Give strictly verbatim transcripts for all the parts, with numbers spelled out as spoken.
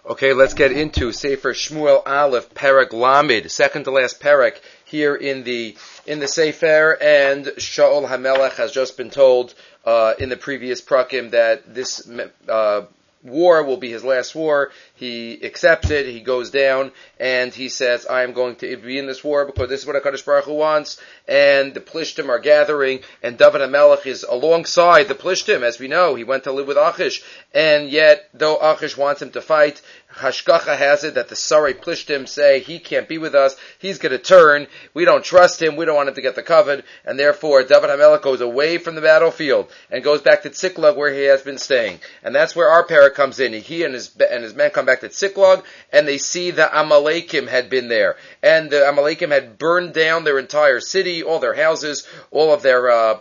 Okay, let's get into Sefer Shmuel Aleph, Perek Lamed, second to last Perek here in the in the Sefer, and Shaul HaMelech has just been told uh, in the previous Prakim that this uh, war will be his last war. He accepts it, he goes down, and he says, I am going to be in this war because this is what HaKadosh Baruch Hu wants, and the Plishtim are gathering, and David HaMelech is alongside the Plishtim. As we know, he went to live with Achish, and yet, though Achish wants him to fight, Hashgacha has it that the Sarai Plishtim say, he can't be with us, he's going to turn, we don't trust him, we don't want him to get the covet, and therefore David HaMelech goes away from the battlefield, and goes back to Tziklag where he has been staying. And that's where our parak comes in. He and his, and his men come back to Tziklag, and they see the Amalekim had been there. And the Amalekim had burned down their entire city, all their houses, all of their uh,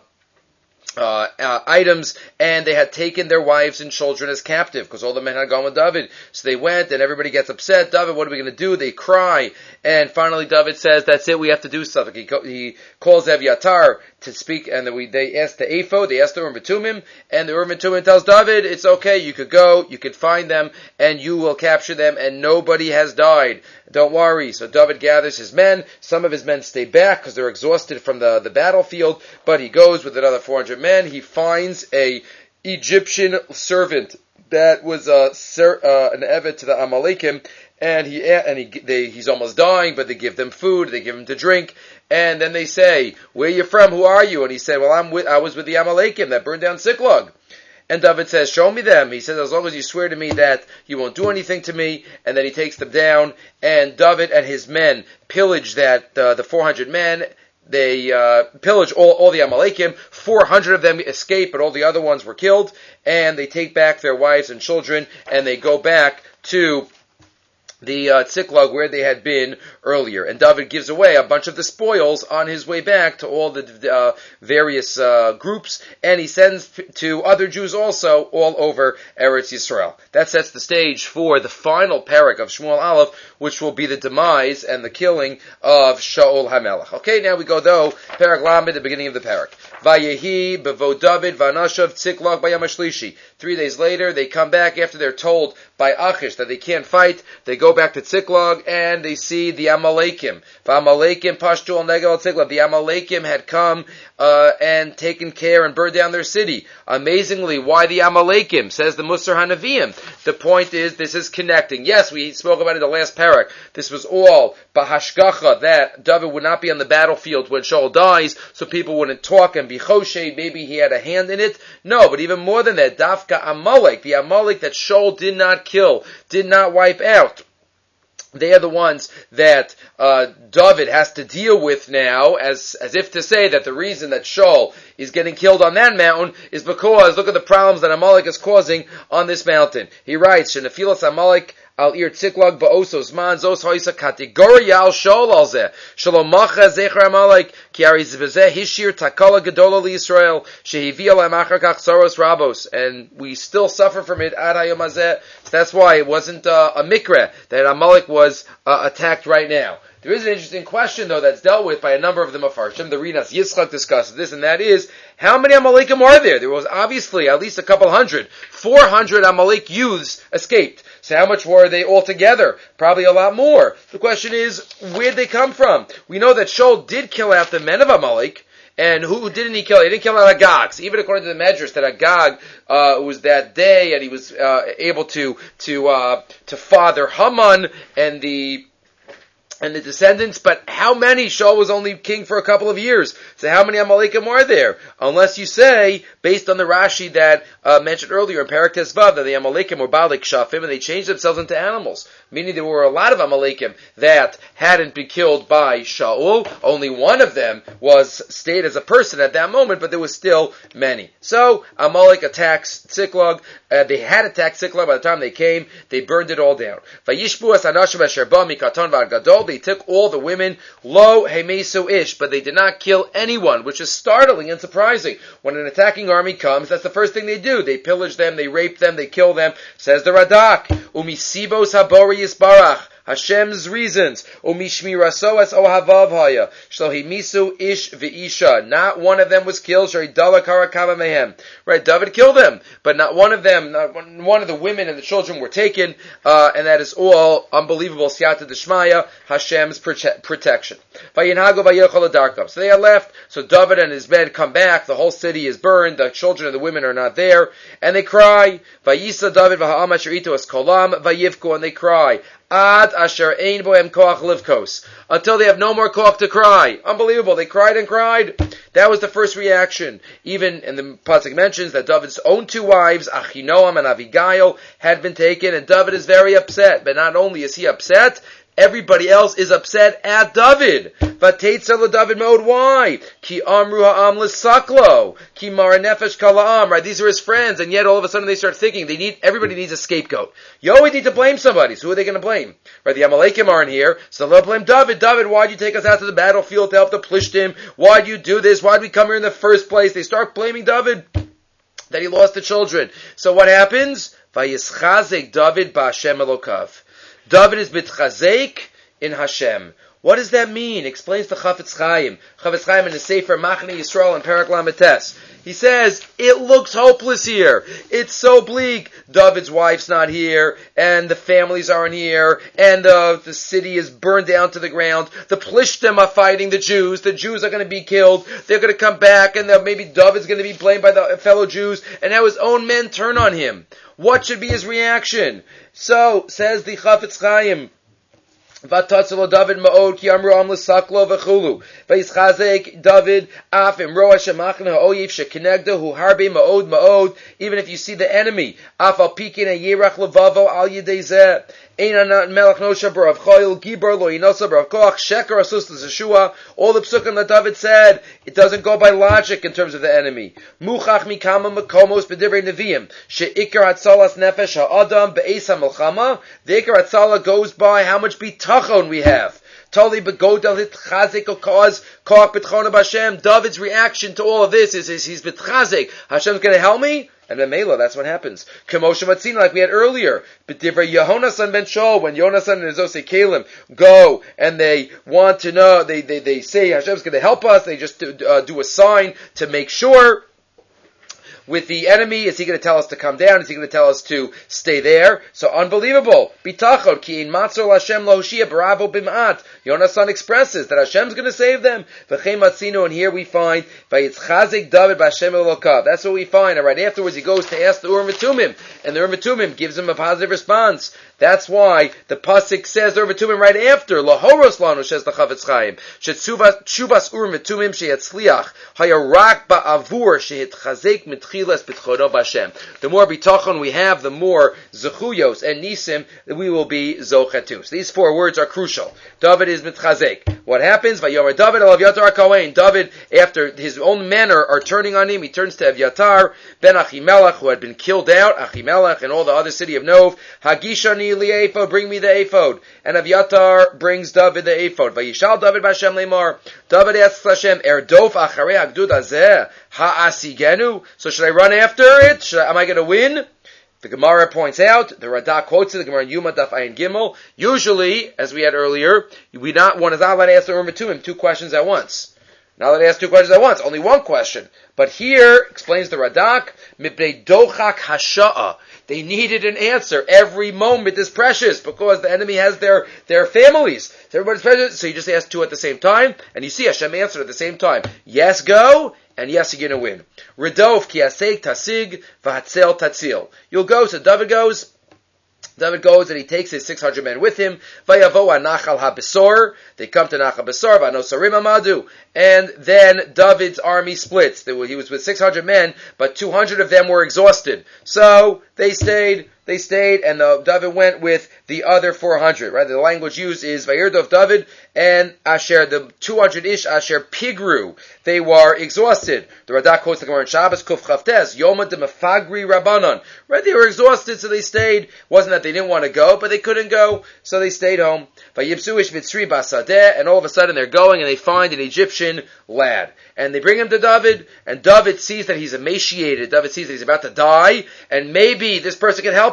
uh, uh items, and they had taken their wives and children as captive, because all the men had gone with David. So they went, and everybody gets upset. David, what are we going to do? They cry. And finally David says, that's it, we have to do something. He, he calls Evyatar to speak, and we, they asked the Ephod, they asked the Urim Tumim, and the Urim Tumim tells David, it's okay, you could go, you could find them, and you will capture them, and nobody has died. Don't worry. So David gathers his men. Some of his men stay back because they're exhausted from the, the battlefield, but he goes with another four hundred men. He finds a Egyptian servant that was uh, ser, uh, an evet to the Amalekim, and he and he they, he's almost dying, but they give them food, they give him to drink, and then they say, "Where are you from? Who are you?" And he said, "Well, I'm with, I was with the Amalekim that burned down Tziklag." And David says, show me them. He says, as long as you swear to me that you won't do anything to me. And then he takes them down. And David and his men pillage that, uh, the four hundred men. They, uh, pillage all, all the Amalekim. four hundred of them escape, but all the other ones were killed. And they take back their wives and children. And they go back to the uh, Tziklag where they had been earlier. And David gives away a bunch of the spoils on his way back to all the uh, various uh, groups, and he sends to other Jews also all over Eretz Yisrael. That sets the stage for the final parak of Shmuel Aleph, which will be the demise and the killing of Shaul HaMelech. Okay, now we go though, parak Lamed, the beginning of the parak. Vayehi bevo David vanashav Tziklag bayam hashlishi. Three days later, they come back after they're told by Achish that they can't fight. They go back to Tziklag and they see the Amalekim. V'Amalekim pashtu al negel al Tziklag. The Amalekim had come uh, and taken care and burned down their city. Amazingly, why the Amalekim? Says the Musar Hanaviim. The point is, this is connecting. Yes, we spoke about it in the last parak. This was all bahashgacha, that David would not be on the battlefield when Shaul dies, so people wouldn't talk and be choshed. Maybe he had a hand in it. No, but even more than that, Dafka Amalek, the Amalek that Shaul did not kill, did not wipe out. They are the ones that uh, David has to deal with now, as as if to say that the reason that Shaul is getting killed on that mountain is because, look at the problems that Amalek is causing on this mountain. He writes, Shenefilas Amalek al ir Tziklag ba'osos man zos hoisa kategoria al Shaul al zeh shalom macha zecher Amalek ki ari zvezeh hishir takala gedola li Yisrael shehivi alem achar kach saros rabos, and we still suffer from it ad hayom hazeh. So that's why it wasn't uh, a mikra that Amalek was uh, attacked right now. There is an interesting question, though, that's dealt with by a number of the Mefarshim. The Rinas Yitzchak discusses this, and that is, how many Amalekim are there? There was obviously at least a couple hundred. four hundred Amalek youths escaped. So how much were they altogether? Probably a lot more. The question is, where'd they come from? We know that Shaul did kill out the men of Amalek. And who didn't he kill? He didn't kill out Agag. So even according to the Medrash, that Agag uh, was that day, and he was uh, able to to uh, to father Haman and the and the descendants, but how many? Shaul was only king for a couple of years. So how many Amalekim are there? Unless you say, based on the Rashi that uh, mentioned earlier in Parak Tesvav, that the Amalekim were Balik Shafim, and they changed themselves into animals. Meaning there were a lot of Amalekim that hadn't been killed by Shaul. Only one of them was stayed as a person at that moment, but there was still many. So Amalek attacks Tziklag. Uh, they had attacked Tziklag. By the time they came, they burned it all down. Vayishbu as anashim asher ba mikaton v'ad gadol. They took all the women, lo hemesu ish, but they did not kill anyone, which is startling and surprising. When an attacking army comes, that's the first thing they do. They pillage them, they rape them, they kill them. Says the Radak, umisibos habori yisbarach. Hashem's reasons. Umishmirasoas ohavav haya. Shlohimisu ish v'isha. Not one of them was killed. Shari dalakara kava mehem. Right, David killed them, but not one of them, not one of the women and the children were taken, uh, and that is all unbelievable siyata d'shmaya, Hashem's prote- protection. Vayinhago vayilchol adarkav. So they are left, so David and his men come back, the whole city is burned, the children and the women are not there, and they cry, Vayisa David v'ha'am asher ito es kolam vayivku, and they cry, Ad asher ein bohem koach livkos, until they have no more koach to cry. Unbelievable. They cried and cried. That was the first reaction. Even, and the pasuk mentions that David's own two wives, Achinoam and Abigail, had been taken, and David is very upset. But not only is he upset, everybody else is upset at David. Vateitzel David mode. Why? Ki amru ha'am l'saklo. Ki mara nefesh kala'am. Right? These are his friends, and yet all of a sudden they start thinking they need. Everybody needs a scapegoat. You always need to blame somebody. So who are they going to blame? Right? The Amalekim aren't here, so they'll blame David. David, why'd you take us out to the battlefield to help the Plishtim? Why'd you do this? Why'd we come here in the first place? They start blaming David that he lost the children. So what happens? Vayischazek David ba'Hashem Elokav. David is mitchazek in Hashem. What does that mean? Explains the Chafetz Chaim. Chafetz Chaim in the Sefer Machne Yisrael and Perek Lametes. He says, it looks hopeless here. It's so bleak. David's wife's not here, and the families aren't here, and the, the city is burned down to the ground. The Plishtim are fighting the Jews. The Jews are going to be killed. They're going to come back, and maybe David's going to be blamed by the fellow Jews, and now his own men turn on him. What should be his reaction? So, says the Chafetz Chaim, Vatatzelo David ma'od ki amru am l'saklo v'chulu. Vayischazek David af imro Hashem machne ha'oyev shekenegda hu harbe ma'od ma'od. Even if you see the enemy, af al pikin ha'yirach levavo al yidei zeh. Ein melech nosha b'rav choyel gibor lo yinosa b'rav koach sheker asus l'zeshua. All the psukim that David said, it doesn't go by logic in terms of the enemy. Muchach mikama makomos b'divrei neviim she'ikar hatzalas nefesh ha'adam be'es ha'melchama. The ikar hatzala goes by how much bitachon we have. Totally begodal hit chazik or cause koach b'tchona b'Hashem. David's reaction to all of this is, is he's b'tchazik. Hashem's going to help me. And then Mela, that's what happens. Kemoshe Matzina, like we had earlier. But Divrei Yehonasan ben Shaul, when Yonasan and his Osei Kalim go and they want to know, they, they, they say Hashem's going to help us, they just do, uh, do a sign to make sure. With the enemy, is he going to tell us to come down? Is he going to tell us to stay there? So unbelievable. Bitachon, ki in matzor Hashem lo hoshia bravo bim'at. Yonasan expresses that Hashem's going to save them. V'chein matzino, and here we find, vayitzchazik David b'Hashem elokav. That's what we find. And right afterwards, he goes to ask the Urim Tumim, and the Urim Tumim gives him a positive response. That's why the pasuk says the Urim Tumim right after, lahoros lanu, says the Chafetz Chaim, shubas Urim Tumim sheyatzliach, hayarak ba'avur shehitchazek mitch. The more bitachon we have, the more zechuyos and nisim that we will be zochetus. These four words are crucial. David is mitchazek. What happens? Vayomer David al Aviatar Kohen. David, after his own men are, are turning on him, he turns to Aviatar ben Achimelech, who had been killed out. Achimelech and all the other city of Nov. Hagishani li ephod, bring me the ephod. And Aviatar brings David the ephod. Vayishal David b'Hashem lemar. David asks Hashem, Erdof acharei hagdud hazeh ha'asigenu. So should I run after it? Should I, am I going to win? The Gemara points out, the Radak quotes it, the Gemara in Yuma Daf Ayin Gimel. Usually, as we had earlier, we not one is not allowed to ask the Urim Tumim two questions at once. Not allowed to ask two questions at once, only one question. But here, explains the Radak, Mipnei Dochak Hasha'a. They needed an answer. Every moment is precious because the enemy has their, their families. So everybody's precious. So you just ask two at the same time, and you see Hashem answered at the same time. Yes, go, and yes, you're going to win. Redov ki aseg tasig v'hatzel tatzil. You'll go, so David goes. David goes and he takes his six hundred men with him. Vayavo anachal habesor. They come to Nachal Besor. Vanosarim amadu. And then David's army splits. He was with six hundred men, but two hundred of them were exhausted. So they stayed. They stayed, and the, David went with the other four hundred, right? The language used is Vayirdov David and Asher, the two hundred ish, Asher Pigru. They were exhausted. The Radak quotes the Gemara in Shabbos, Kuf Chavtes, Yoma de Mefagri Rabbanon. Right? They were exhausted, so they stayed. Wasn't that they didn't want to go, but they couldn't go, so they stayed home. Vayibsu ish Mitzri Basadeh, and all of a sudden they're going and they find an Egyptian lad. And they bring him to David, and David sees that he's emaciated. David sees that he's about to die, and maybe this person can help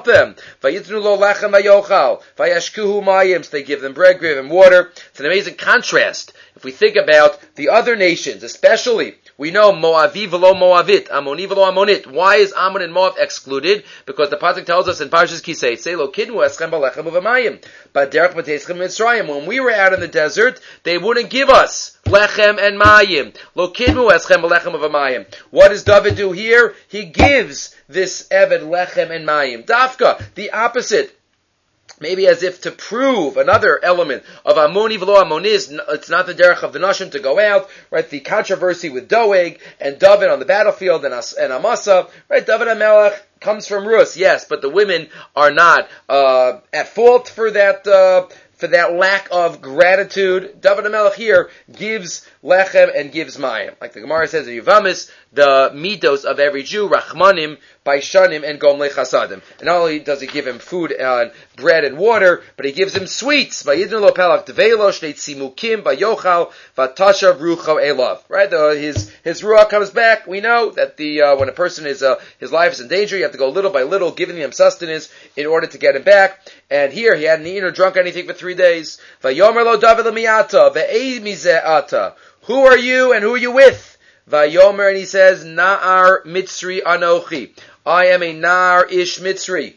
help them. Vayitnu lo lechem vayochal, vayashkuhu mayim, so they give them bread, give them water. It's an amazing contrast. If we think about the other nations, especially, we know Moavi v'lo Moavit, Ammoni v'lo Ammonit. Why is Ammon and Moab excluded? Because the pasuk tells us in Parshas Kisei, "Say lo kidnu eschem b'lechem u'v'mayim." But derech b'teischem Mitzrayim, when we were out in the desert, they wouldn't give us lechem and mayim. Lo kidnu eschem b'lechem u'v'mayim. What does David do here? He gives this Eved lechem and mayim. Dafka, the opposite. Maybe as if to prove another element of Ammoni v'lo Ammoniz, it's not the derech of the Nashim to go out, right? The controversy with Doeg and David on the battlefield and, As- and Amasa, right? David HaMelech comes from Rus, yes, but the women are not uh, at fault for that uh, for that lack of gratitude. David HaMelech here gives lechem and gives mayim. Like the Gemara says in Yuvamis, the midos of every Jew, rachmanim, baishanim, and gomlei chasadim. And not only does he give him food and bread and water, but he gives him sweets. Vayidnu lo pelach tvelo shnei tzimukim vayochal vatashav rucho elav. Right, the, his his ruach comes back. We know that the uh, when a person is uh, his life is in danger, you have to go little by little, giving him sustenance in order to get him back. And here he hadn't eaten or drunk anything for three days. Vayomer lo David lemiata ve'ei mizeh ata. Who are you and who are you with? Vayomer, and he says, Na'ar Mitzri Anochi. I am a Na'ar Ish Mitzri.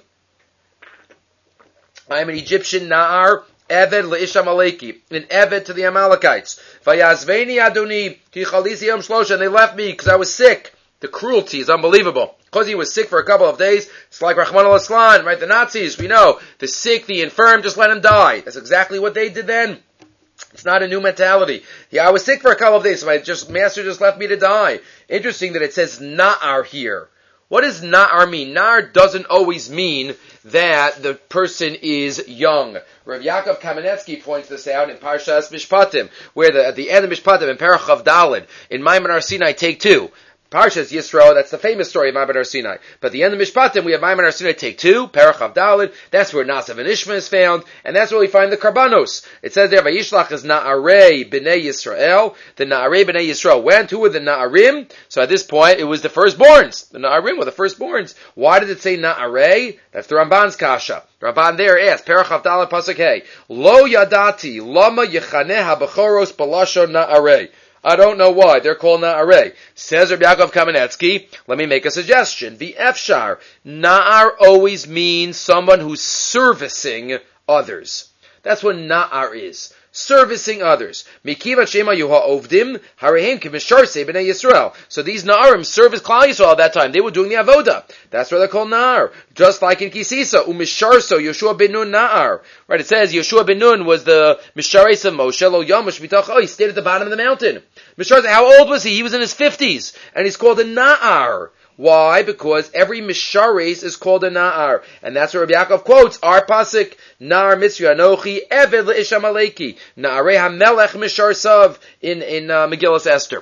I am an Egyptian Na'ar, Eved Le'ish Amaleki, an Eved to the Amalekites. Vayazveni Adoni, Tichalisi Yom Shlosha, and they left me because I was sick. The cruelty is unbelievable. Because he was sick for a couple of days, it's like Rahman al-Aslan, right? The Nazis, we know, the sick, the infirm, just let him die. That's exactly what they did then. It's not a new mentality. Yeah, I was sick for a couple of days, so my just master just left me to die. Interesting that it says na'ar here. What does na'ar mean? Na'ar doesn't always mean that the person is young. Rav Yaakov Kamenetsky points this out in Parshas Mishpatim, where the, at the end of Mishpatim, in Perach Chav Daled, in Maimon Har Sinai, take two. Parshas Yisro, that's the famous story of Maimon Har Sinai. But at the end of Mishpatim, we have Maimon Har Sinai take two, Perach Chav Daled. That's where Nasav and Ishma is found, and that's where we find the Karbanos. It says there, Vayishlach is Na'arei B'nei Yisrael. The Na'arei B'nei Yisrael went. Who were the Na'arim? So at this point, it was the firstborns. The Na'arim were the firstborns. Why did it say Na'arei? That's the Ramban's kasha. The Ramban there asked, Perach Chav Daled Pasuk Hey, Lo Yadati Lama Yechaneh HaBechoros Balashon Na'arei. I don't know why they're called Na'arei. Says Rabbi Yaakov Kamenetsky, let me make a suggestion. The Efshar, Na'ar always means someone who's servicing others. That's what Na'ar is. Servicing others. Mikiva Shema Yuha Ovdim, Harehim Kimisharse B'nai Yisrael. So these Na'arim serviced Klal Yisrael at that time. They were doing the Avoda. That's why they're called Na'ar. Just like in Kisisa, Umisharso, Yeshua ben Nun Na'ar. Right, it says Yeshua ben Nun was the Mishares of Moshe Lo Yamush Mitach. Oh, he stayed at the bottom of the mountain. Mishares, how old was he? He was in his fifties. And he's called a Na'ar. Why? Because every Mishares is called a Na'ar. And that's where Rabbi Yaakov quotes, our pasuk, Na'ar Mitzri Anochi, Eved Le'ish Amaleki, Na'arei HaMelech Mishar Sav, in, in uh, Megillas Esther.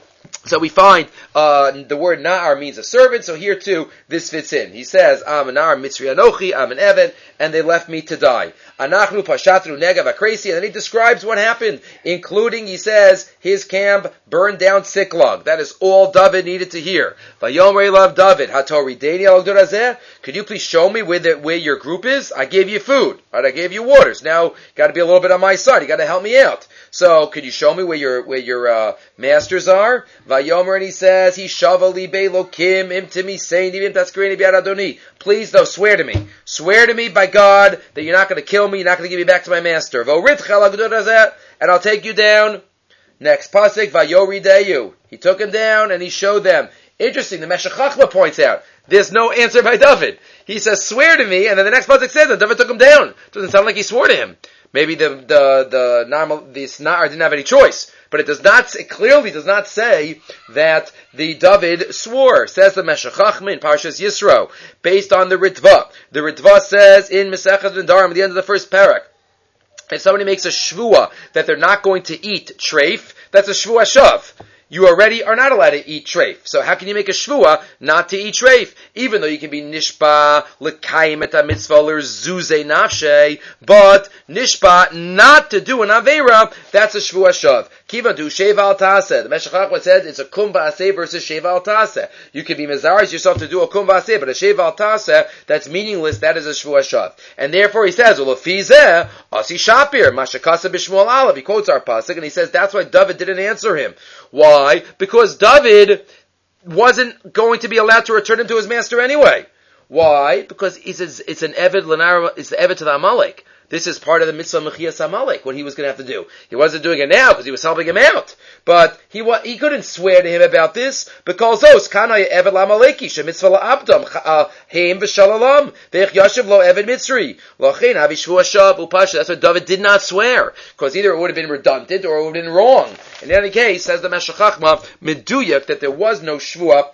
So we find uh, the word Na'ar means a servant, so here too, this fits in. He says, I'm an Na'ar Mitzri Anochi, I'm an Eved, and they left me to die. Anachnu Pashatru Negav Akresi, and then he describes what happened, including, he says, his camp burned down Siklag. That is all David needed to hear. Vayomer love David, Hatori Deni al Durazeh, could you please show me where, the, where your group is? I gave you food, right? I gave you waters. Now, got to be a little bit on my side. You got to help me out. So, could you show me where your where your uh, masters are? Vayomer, and he says, he shavali belokim imtimi seini im taskreni biad Adoni. Please, though, swear to me. Swear to me by God that you're not going to kill me. You're not going to give me back to my master. And I'll take you down. Next pasuk, vayorideyu. He took him down and he showed them. Interesting. The Meshech Chochmah points out there's no answer by David. He says, "Swear to me," and then the next pasuk says that David took him down. It doesn't sound like he swore to him. Maybe the the the normal the Na'ar didn't have any choice, but it does not. It clearly does not say that the David swore. Says the Meshech Chochmah in Parshas Yisro, based on the Ritva. The Ritva says in Mesechus Nedarim at the end of the first parak, if somebody makes a shvua that they're not going to eat treif, that's a shvua shav. you already are not allowed to eat treif. So how can you make a shvua not to eat treif? Even though you can be nishba l'kayim et mitzvah l'zuze nafshe, but nishba not to do an avera, that's a shvua shav. Kiva do sheva al taseh. The Meshach said it's a kum v'aseh versus sheva al taseh. You can be mezaris yourself to do a kum v'aseh, but a sheva al taseh that's meaningless, that is a shvua shav. And therefore he says, "Ulafizeh asi shapir mashakasa b'shmuel alav." He quotes our pasuk and he says that's why David didn't answer him. Why? Because David wasn't going to be allowed to return him to his master anyway. Why? Because it's, it's an Eved Lenara, it's the Eved to the Amalek. This is part of the mitzvah Mechias Amalek, what he was going to have to do. He wasn't doing it now because he was helping him out. But he wa- he couldn't swear to him about this because those kanay Eved Lamaleki shemitzvah laabdam heim v'shalalam ve'ich yashiv lo Eved Mitzri lochein avi shvu hashav upasha. That's why David did not swear, because either it would have been redundant or it would have been wrong. In any case, says the Meshech Chachma meduyak that there was no shvua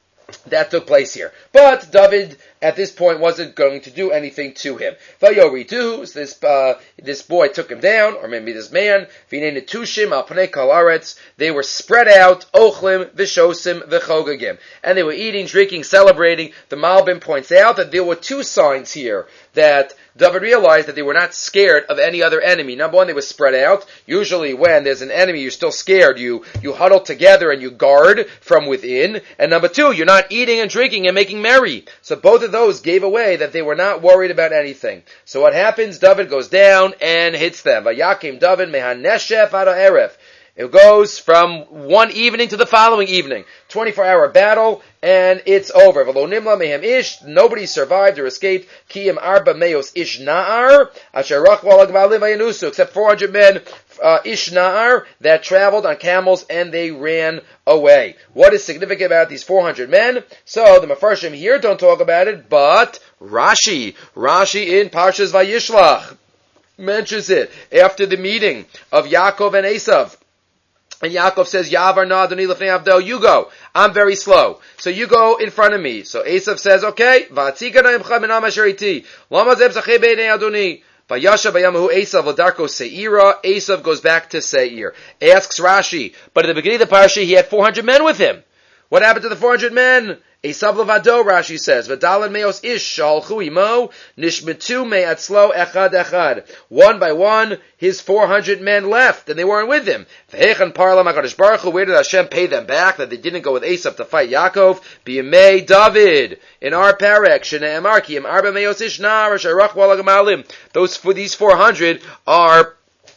that took place here. But David, at this point, wasn't going to do anything to him. Vayoritu, so this, uh, this boy took him down, or maybe this man, V'nei netushim al pnei kol aretz, they were spread out, ochlim, v'shosim, v'chogagim. And they were eating, drinking, celebrating. The Malbim points out that there were two signs here that David realized that they were not scared of any other enemy. Number one, they were spread out. Usually when there's an enemy, you're still scared. You, you huddle together and you guard from within. And number two, you're not eating and drinking and making merry. So both of those gave away that they were not worried about anything. So what happens? David goes down and hits them. Vayakim David mehaneshef ado eref. It goes from one evening to the following evening. twenty-four hour battle, and it's over. V'lo nimla mehem ish, nobody survived or escaped. Kiyim arba meos ish na'ar, asher rachval agvalim vayanusu, except four hundred men, uh, ish na'ar, that traveled on camels, and they ran away. What is significant about these four hundred men? So, the Mefarshim here don't talk about it, but Rashi, Rashi in Parshas Vayishlach, mentions it after the meeting of Yaakov and Esav. And Yaakov says, Yavar na adoni lefnei avdo, you go. I'm very slow. So you go in front of me. So Esav says, okay, v'atzika na imcha min asher iti. Lama zeb zachei beinei adoni. Vayasha bayamahu Esav l'darko seira. Esav goes back to Seir. Asks Rashi, but at the beginning of the parsha, he had four hundred men with him. What happened to the four hundred men? Esav levado, Rashi says, V'dalan meos ish shalchu imo, nishmetu me'atzlo echad echad. One by one, his four hundred men left, and they weren't with him. V'hechan parlam HaKadosh Baruch Hu, where did Hashem pay them back, that they didn't go with Esav to fight Yaakov? B'yemei David. In our parek, Shne'emar, Ki Yem Arba meos ish nar, Asher rachval ha'gamalim. Those, for these four hundred are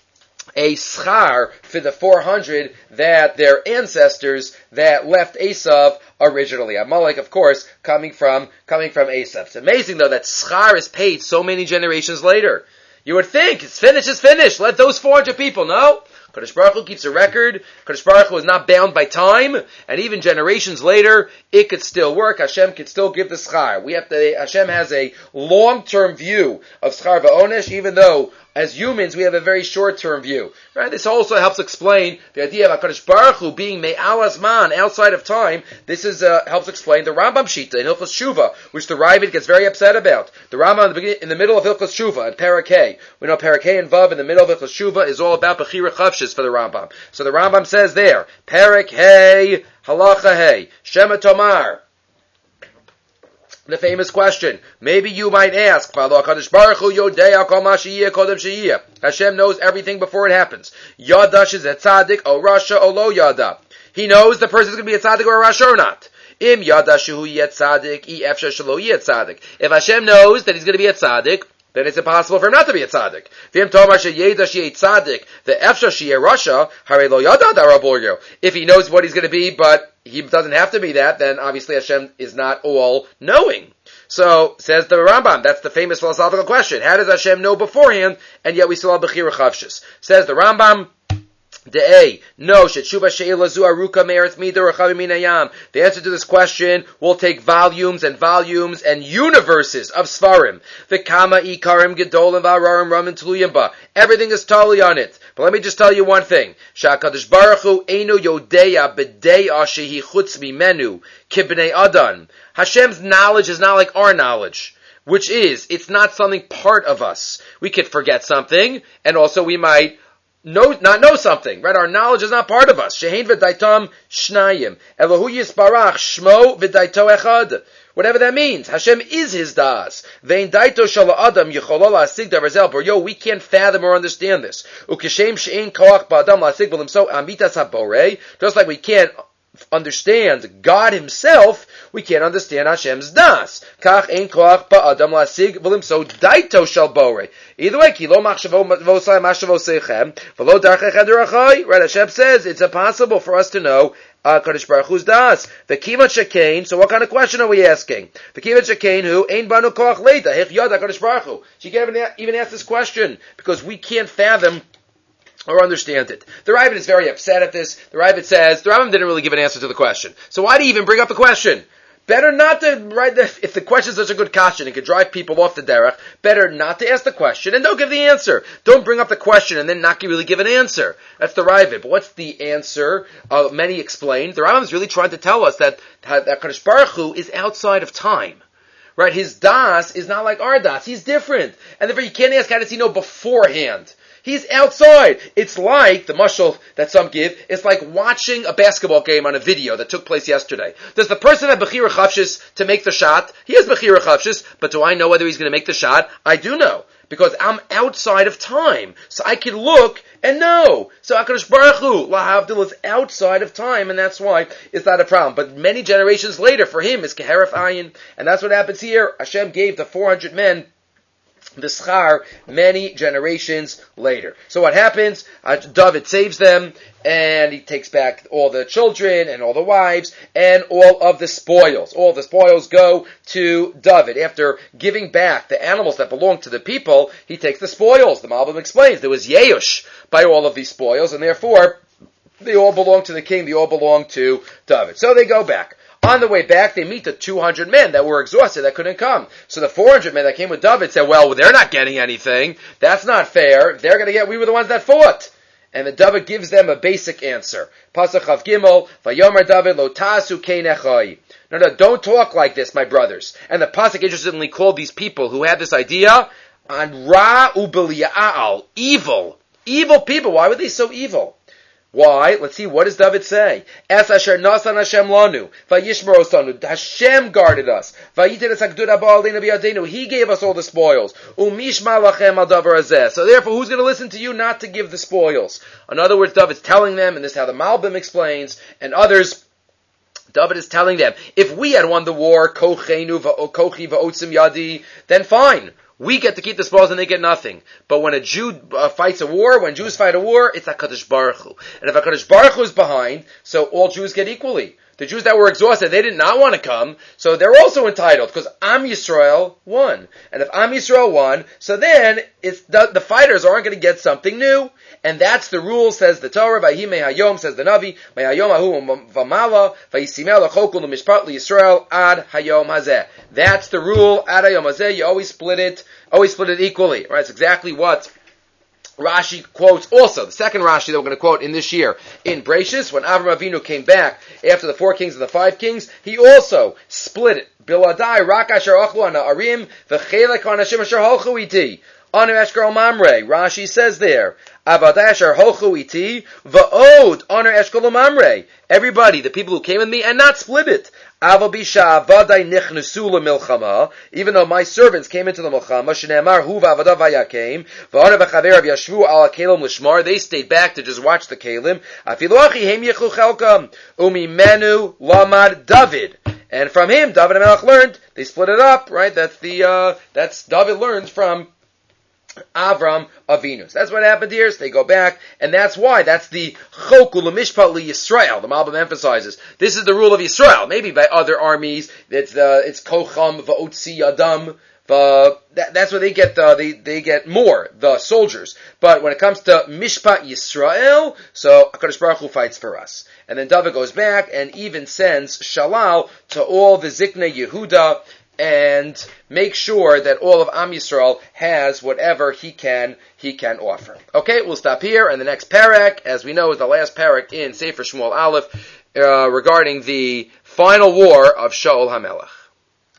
a schar for the four hundred that their ancestors that left Esav originally. Amalek, of course, coming from coming from Esav. It's amazing, though, that schar is paid so many generations later. You would think, it's finished, it's finished. Let those four hundred people know. Kadosh Baruch Hu keeps a record. Kadosh Baruch Hu is not bound by time, and even generations later, it could still work. Hashem could still give the schar. We have to. Hashem has a long-term view of schar va'onesh, even though as humans we have a very short-term view. Right? This also helps explain the idea of Hakadosh Baruch Hu being me'al azman, outside of time. This is uh, helps explain the Rambam Shita in Hilchos Shuva, which the Ravid gets very upset about. The Rambam in the, beginning, in the middle of Hilchos Shuva in Perek Hey, we know Perek Hey and Vav in the middle of Hilchos Shuva is all about Bechira Chavshis for the Rambam. So the Rambam says there, Perek Hey, Halacha Hey, Shema Tomar. The famous question. Maybe you might ask, Hashem knows everything before it happens. Yadash is a tzaddik, o rasha, o lo yada. He knows the person is going to be a tzaddik or a rasha or not. Im yadashu yet tzaddik, i efsha shelo yet tzaddik. If Hashem knows that he's going to be a tzaddik, then it's impossible for him not to be a tzaddik. If he knows what he's going to be, but he doesn't have to be that, then obviously Hashem is not all knowing. So, says the Rambam, that's the famous philosophical question. How does Hashem know beforehand, and yet we still have Bechira Chavshis? Says the Rambam, De'ei, no, Shetshuva She'ila Zu Aruka Me'eretz Mida Rechavi Min Hayam. The answer to this question will take volumes and volumes and universes of Svarim. V'kama Ikarim Gedolim V'ararim Ramin Tluyim Ba. Everything is totally on it. But let me just tell you one thing. Sha'akadosh Baruch Hu Einu Yodeya B'deya Shehi Chutz Mimenu Kibnei Adan. Hashem's knowledge is not like our knowledge, which is, it's not something part of us. We could forget something, and also we might know, not know something, right? Our knowledge is not part of us. Shehein v'daitam shnayim. Elohu yisbarach shmo v'daito echad. Whatever that means. Hashem is his das. Vein daito shala adam yicholo la'asig davar zel boryo. We can't fathom or understand this. Ukeshem she'ein koach ba'adam la'asig b'limso amitas haborei. Just like we can't understand God himself, we can't understand Hashem's das. Kach ein koach ba'adam la'asig b'limso daito shal borei. Either way, ki lo machshavo v'osai machshavo seichem v'lo darchei derachai. Right, Hashem says it's impossible for us to know Uh, Kadosh Baruch Hu's das. The kivat shekain. So what kind of question are we asking? The kivat shekain who ain't banu koach leida hich yad Kadosh Baruch Hu. She can't even ask this question because we can't fathom or understand it. The Ravid is very upset at this. The Ravid says the Rambam didn't really give an answer to the question. So why do you even bring up the question? Better not to write the, if the question is such a good question and could drive people off the derech, better not to ask the question and don't give the answer. Don't bring up the question and then not really give an answer. That's the Ravid. But what's the answer? Uh, many explained. The Rambam is really trying to tell us that, that Kadosh Baruch Hu is outside of time. Right? His das is not like our das. He's different. And therefore you can't ask how does he know beforehand. He's outside. It's like, the mashal that some give, it's like watching a basketball game on a video that took place yesterday. Does the person have Bechira Chavshis to make the shot? He has Bechira Chavshis, but do I know whether he's going to make the shot? I do know. Because I'm outside of time. So I can look and know. So HaKadosh Baruch Hu, Lahavdil, is outside of time, and that's why it's not a problem. But many generations later, for him, it's Keheref Ayin. And that's what happens here. Hashem gave the four hundred men the schar many generations later. So what happens? Uh, David saves them, and he takes back all the children and all the wives and all of the spoils. All the spoils go to David. After giving back the animals that belong to the people, he takes the spoils. The Malbim explains there was Yeush by all of these spoils, and therefore they all belong to the king. They all belong to David. So they go back. On the way back, they meet the two hundred men that were exhausted, that couldn't come. So the four hundred men that came with David said, well, they're not getting anything. That's not fair. They're going to get, we were the ones that fought. And the David gives them a basic answer. Pasach Chav Gimel, Vayomer David, Lo Tasu Kein Echai. No, no, don't talk like this, my brothers. And the Pasach interestingly called these people who had this idea, on Ra Ubeliya'al, evil. Evil people. Why were they so evil? Why? Let's see, what does David say? Es asher nasan Hashem lanu, vayishmer osanu. Hashem guarded us. Vayitin es hagdud haba aleinu biyadenu. He gave us all the spoils. Umishma lachem al davar hazeh. So therefore, who's going to listen to you not to give the spoils? In other words, David's telling them, and this is how the Malbim explains, and others, David is telling them, if we had won the war, kochenu va'okochi va'otzim yadi, then fine. We get to keep the spoils and they get nothing. But when a Jew uh, fights a war, when Jews fight a war, it's HaKadosh Baruch Hu. And if HaKadosh Baruch Hu is behind, so all Jews get equally. The Jews that were exhausted, they did not want to come, so they're also entitled, because Am Yisrael won. And if Am Yisrael won, so then it's the, the fighters aren't going to get something new. And that's the rule, says the Torah, Vayhi Mehayom, says the Navi, Mehayom Ahu Vamala, Vayisimel Achokul Mishpat Yisrael Ad Hayom Hazeh. That's the rule, Ad Hayom Hazeh, you always split it, always split it equally. Right? It's exactly what Rashi quotes also, the second Rashi that we're going to quote in this year, in Bereshis, when Avram Avinu came back after the four kings and the five kings, he also split it. Biladai, Rak Asher Achlu Ana Arim, V'chelek Anashim Asher Holchu Iti, Anu Eshkar Mamre. Rashi says there, Avadai Asher Holchu Iti, V'od Anu Eshkar Mamre. Everybody, the people who came with me, and not split it. Even though my servants came into the milchama, they stayed back to just watch the kelim. And from him, David HaMelech learned. They split it up, right? That's the uh, that's David learns from Avram Avinu. So that's what happened here. So they go back, and that's why. That's the Chokul Mishpat Li Yisrael. The Malbim emphasizes this is the rule of Yisrael. Maybe by other armies, it's uh, it's Kocham Va'otzi Yadam. Uh, that, that's where they get uh, they they get more, the soldiers. But when it comes to Mishpat Yisrael, so HaKadosh Baruch Hu fights for us. And then David goes back and even sends Shalal to all the Ziknei Yehuda and make sure that all of Am Yisrael has whatever he can he can offer. Okay, we'll stop here, and the next parak, as we know, is the last parak in Sefer Shmuel Aleph, uh, regarding the final war of Shaul HaMelech.